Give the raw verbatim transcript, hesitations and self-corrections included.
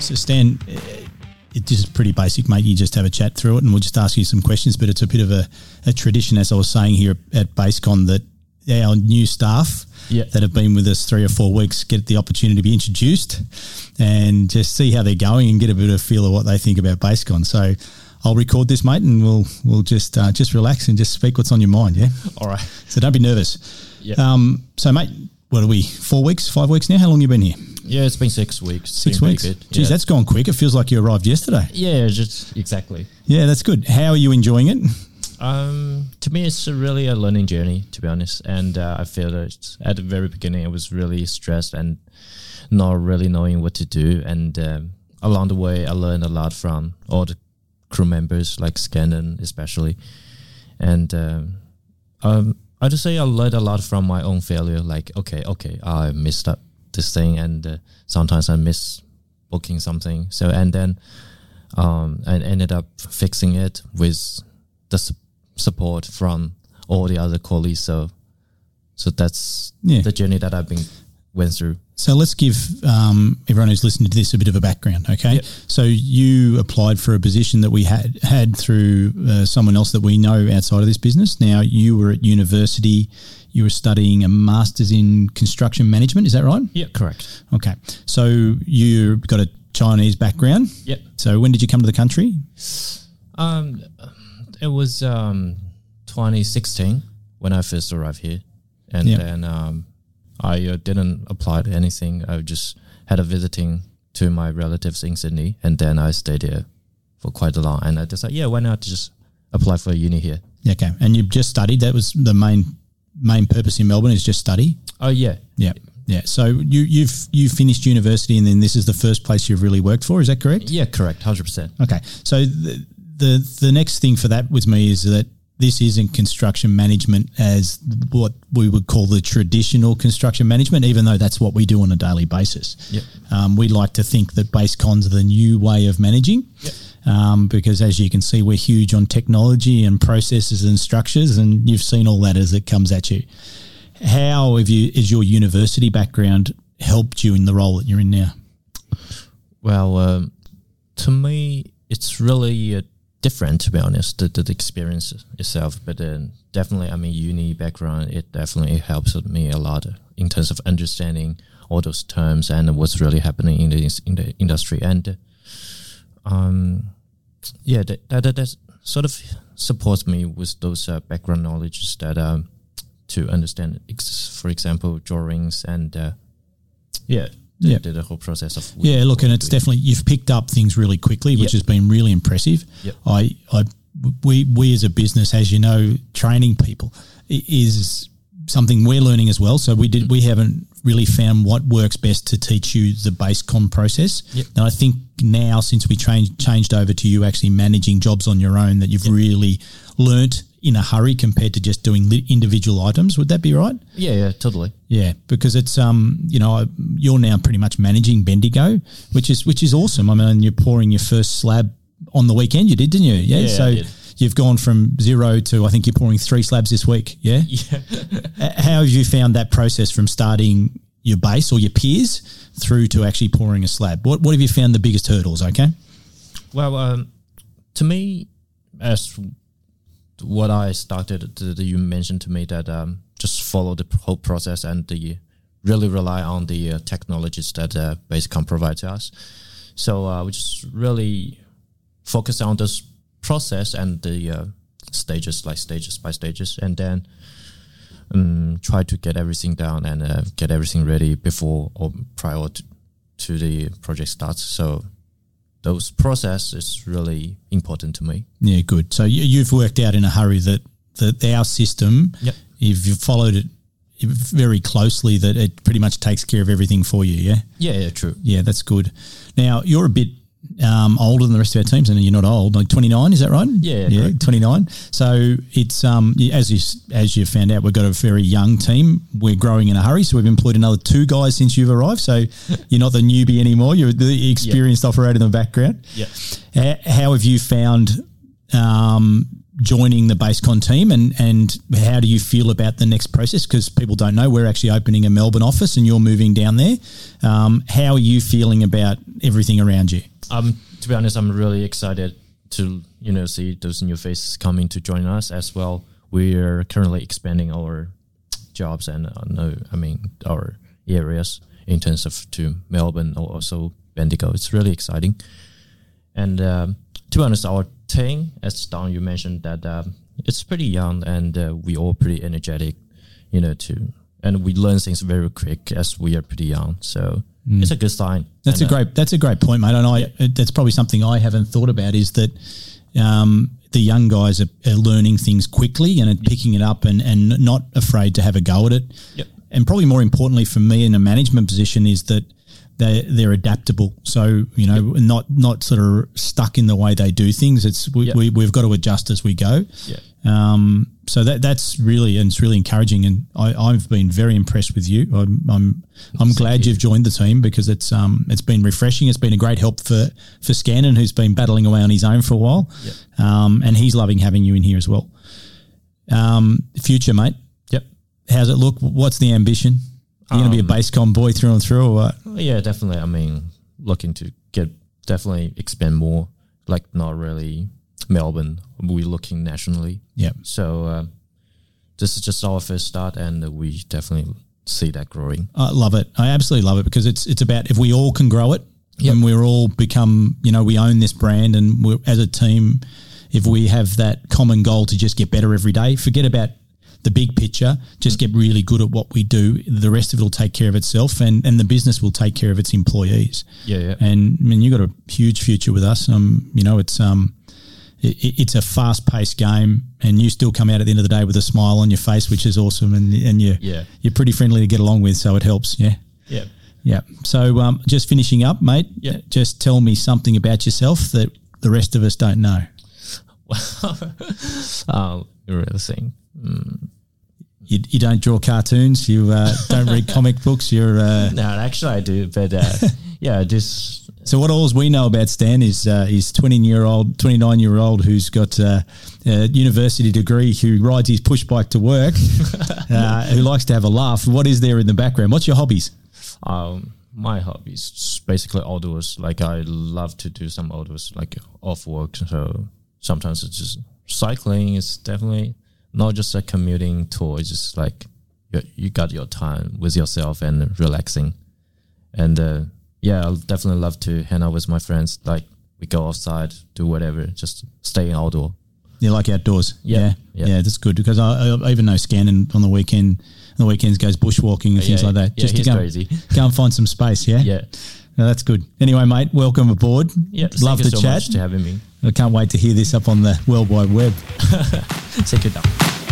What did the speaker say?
So Stan, it is pretty basic, mate. You just have a chat through it and we'll just ask you some questions, but it's a bit of a, a tradition, as I was saying here at BaseCon, that our new staff yep. that have been with us three or four weeks get the opportunity to be introduced and just see how they're going and get a bit of a feel of what they think about BaseCon. So I'll record this, mate, and we'll we'll just uh, just relax and just speak what's on your mind, yeah? All right. So don't be nervous. Yep. Um, so, mate, what are we, four weeks, five weeks now? How long have you been here? Yeah, it's been six weeks. Six been weeks? Good. Geez, yeah. that's gone quick. It feels like you arrived yesterday. Yeah, just exactly. Yeah, that's good. How are you enjoying it? Um, to me, it's a really a learning journey, to be honest. And uh, I feel that at the very beginning, I was really stressed and not really knowing what to do. And um, along the way, I learned a lot from all the crew members, like Scannon especially. And um, um, I just say I learned a lot from my own failure. Like, okay, okay, I messed up this thing, and uh, sometimes I miss booking something. So, and then um, I ended up fixing it with the su- support from all the other colleagues. So, so that's Yeah. the journey that I've been went through. So let's give um, everyone who's listening to this a bit of a background, okay? Yep. So you applied for a position that we had had through uh, someone else that we know outside of this business. Now, you were at university, you were studying a master's in construction management, is that right? Yeah, correct. Okay. So you got a Chinese background. Yep. So when did you come to the country? Um, it was um twenty sixteen when I first arrived here, and Yep. then um. I uh, didn't apply to anything. I just had a visiting to my relatives in Sydney, and then I stayed here for quite a long. And I decided, yeah, why not just apply for a uni here? Okay. And you've just studied. That was the main main purpose in Melbourne, is just study? Oh, yeah. Yeah. Yeah. So you, you've you finished university, and then this is the first place you've really worked for. Is that correct? Yeah, correct. one hundred percent. Okay. So the, the the next thing for that with me is that this isn't construction management as what we would call the traditional construction management, even though that's what we do on a daily basis. Yep. Um, we like to think that BaseCon's the new way of managing, Yep. um, because as you can see, we're huge on technology and processes and structures, and you've seen all that as it comes at you. How have you, has your university background helped you in the role that you're in now? Well, um, to me, it's really uh, different, to be honest, the, the experience itself. But then definitely, I mean, uni background, it definitely helps me a lot in terms of understanding all those terms and what's really happening in the in the industry. And um, yeah, that, that that sort of supports me with those uh, background knowledge that um, to understand, ex- for example, drawings and uh, yeah. The, Yeah. the, the whole process of Yeah, look, and it's definitely, you've picked up things really quickly, which Yep. has been really impressive. Yep. I, I, we, we as a business, as you know, training people i- is something we're learning as well. So we did, we haven't really found what works best to teach you the BaseCon process. Yep. And I think now, since we changed changed over to you actually managing jobs on your own, that you've Yep. really learnt in a hurry compared to just doing li- individual items. Would that be right? Yeah, yeah, totally. Yeah, because it's um, you know, you're now pretty much managing Bendigo, which is which is awesome. I mean, you're pouring your first slab on the weekend. You did, didn't you? Yeah. Yeah, so I did. you've gone from zero to, I think you're pouring three slabs this week. Yeah. Yeah. Uh, How have you found that process from starting your base or your peers through to actually pouring a slab? What What have you found the biggest hurdles? Okay. Well, um, to me, as what I started, the, the, you mentioned to me that um, just follow the whole process and the really rely on the uh, technologies that uh, BaseCon provides to us. So uh, we just really focus on this process and the uh, stages, like stages by stages, and then um, try to get everything down and uh, get everything ready before or prior to, to the project starts. So those process is really important to me. Yeah, good. So you, you've worked out in a hurry that that our system, Yep. if you've followed it very closely, that it pretty much takes care of everything for you. Yeah. Yeah, yeah, true. Yeah, that's good. Now, you're a bit um, older than the rest of our teams, and you're not old, like twenty-nine, is that right? Yeah, yeah, correct. twenty-nine. So it's um, y- as you as you found out, we've got a very young team. We're growing in a hurry, so we've employed another two guys since you've arrived. So you're not the newbie anymore; you're the experienced operator in the background. Yeah. Uh, how have you found um, joining the BaseCon team, and, and how do you feel about the next process? Because people don't know, we're actually opening a Melbourne office and you're moving down there. Um, how are you feeling about everything around you? Um, to be honest, I'm really excited to, you know, see those new faces coming to join us as well. We're currently expanding our jobs and, uh, no, I mean, our areas in terms of to Melbourne or also Bendigo. It's really exciting. And um, to be honest, our team, as Don, you mentioned that um, it's pretty young and uh, we all pretty energetic, you know, to and we learn things very quick as we are pretty young. So mm. it's a good sign. That's and, a great. Uh, that's a great point, mate. And I, yeah. that's probably something I haven't thought about is that um, the young guys are, are learning things quickly and are yep. picking it up and, and not afraid to have a go at it. Yep. And probably more importantly for me in a management position is that they they're adaptable. So you know, yep. not not sort of stuck in the way they do things. It's we, yep. we we've got to adjust as we go. Yeah. Um. So that that's really and it's really encouraging, and I, I've been very impressed with you. I'm I'm I'm glad you've joined the team because it's um it's been refreshing. It's been a great help for for Scannon, who's been battling away on his own for a while. Yep. Um. And he's loving having you in here as well. Um. Future, mate. Yep. How's it look? What's the ambition? Are you um, going to be a BaseCon boy through and through, or what? Yeah, definitely. I mean, looking to get definitely expand more. Like not really Melbourne. We're looking nationally. Yeah. So uh, this is just our first start, and we definitely see that growing. I love it. I absolutely love it because it's it's about if we all can grow it, yep. and we're all become, you know, we own this brand, and we're, as a team, if we have that common goal to just get better every day, forget about the big picture, just get really good at what we do. The rest of it will take care of itself, and, and the business will take care of its employees. Yeah, yeah. And I mean, you got a huge future with us. Um, you know, it's um, it, it's a fast paced game, and you still come out at the end of the day with a smile on your face, which is awesome. And and you yeah. you're pretty friendly to get along with, so it helps. Yeah. Yeah. Yeah. So um, just finishing up, mate. Yeah. Just tell me something about yourself that the rest of us don't know. um, really saying. Mm. You, you don't draw cartoons. You uh, don't read comic books. You're uh, no, actually I do, but uh, yeah, just. So what all we know about Stan is uh, he's twenty year old, twenty nine year old who's got uh, a university degree, who rides his push bike to work, uh, who likes to have a laugh. What is there in the background? What's your hobbies? Um, my hobbies is basically outdoors. Like I love to do some outdoors, like off work. So sometimes it's just cycling. It's definitely. Not just a commuting tour, it's just like you, you got your time with yourself and relaxing. And uh, yeah, I'll definitely love to hang out with my friends. Like we go outside, do whatever, just stay outdoor. You like outdoors? Yeah. Yeah, yeah. yeah that's good because I, I even know Scannon on the weekend, on the weekends goes bushwalking and things yeah, like that. Yeah, just he's to go, crazy. go and find some space, yeah? Yeah. No, that's good. Anyway, mate, welcome aboard. Yeah, love thank the you so chat. much to having me. I can't wait to hear this up on the World Wide Web. Take it down.